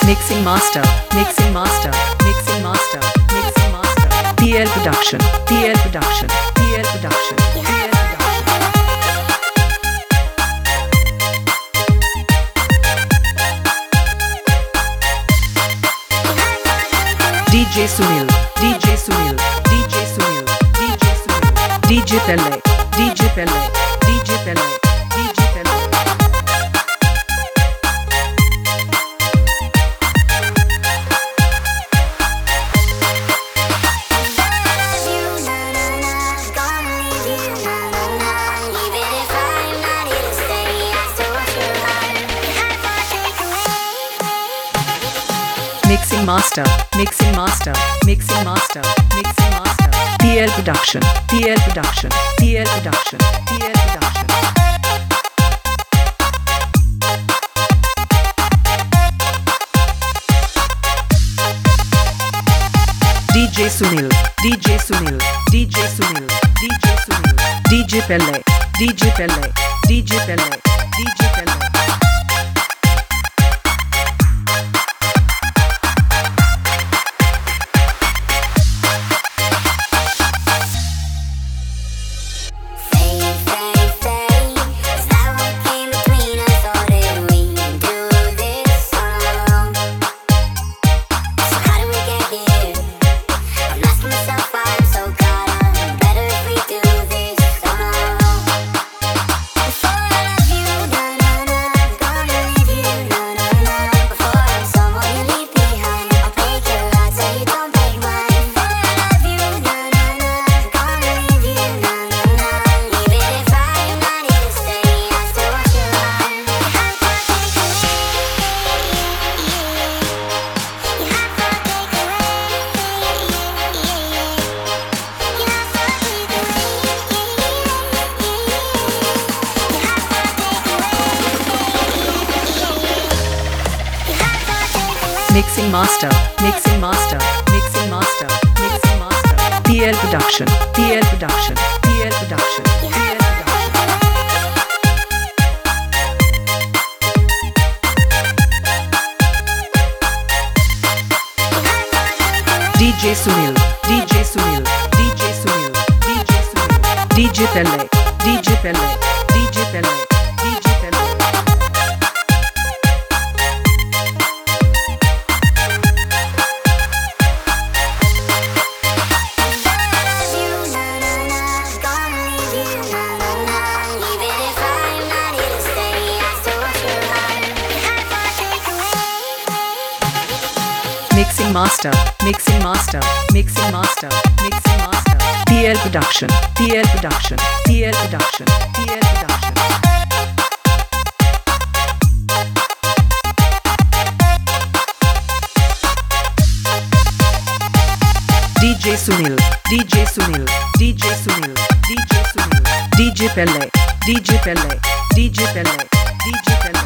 Mixing master, mixing master, mixing master, mixing master. PL production, PL production, PL production, PL production. DJ Sunil, DJ Sunil, DJ Sunil, DJ Sunil, DJ Pelle, DJ Pelle, DJ Pelle, DJ Pelle. Mixing master, mixing master, mixing master, mixing master. PL production, PL production, PL production, PL production. DJ Sunil, DJ Sunil, DJ Sunil, DJ Sunil, DJ Pelle, DJ Pelle, DJ Pelle, DJ Pelle. Mixing master, mixing master, mixing master, mixing master. PL production, PL production, PL production, PL production. DJ Sunil, DJ Sunil, DJ Sunil, DJ Sunil, DJ Pelle, DJ Pelle, DJ Pelle, DJ Pelle. Mixing master, mixing master, mixing master, mixing master. PL production, PL production, PL production, PL production. DJ Sunil, DJ Sunil, DJ Sunil, DJ Sunil, DJ Pelle, DJ Pelle, DJ Pelle, DJ Pelle.